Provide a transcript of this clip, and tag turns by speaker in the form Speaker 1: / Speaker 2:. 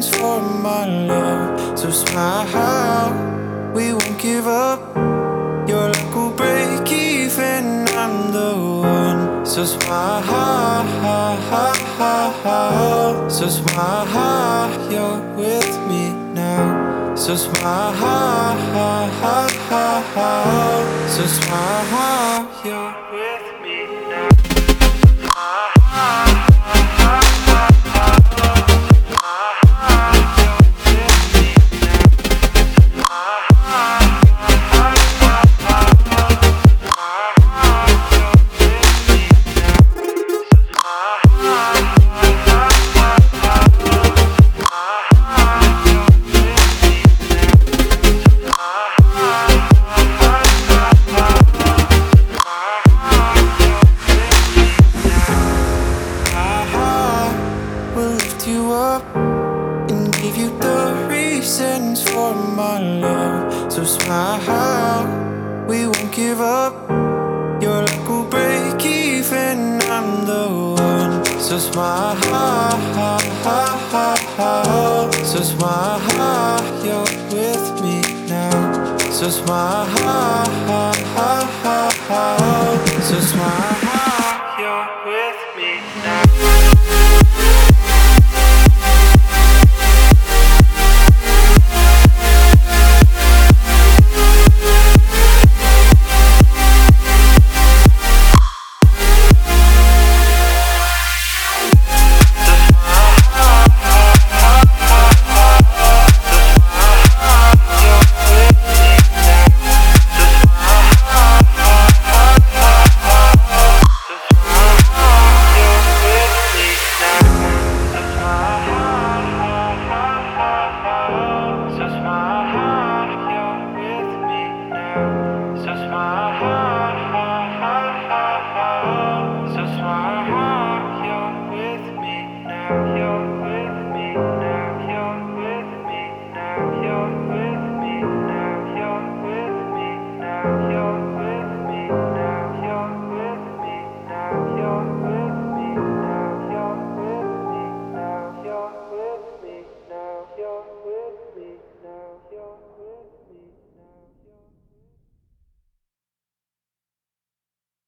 Speaker 1: reasons for my love. So smile, we won't give up. Your luck will break even, I'm the one. So smile, so smile, you're with me now. So smile, so smile, you're with me now. You up and give you the reasons for my love. So smile, we won't give up. Your luck will break even, I'm the one. So smile, so smile, you're with me now. So smile, so smile.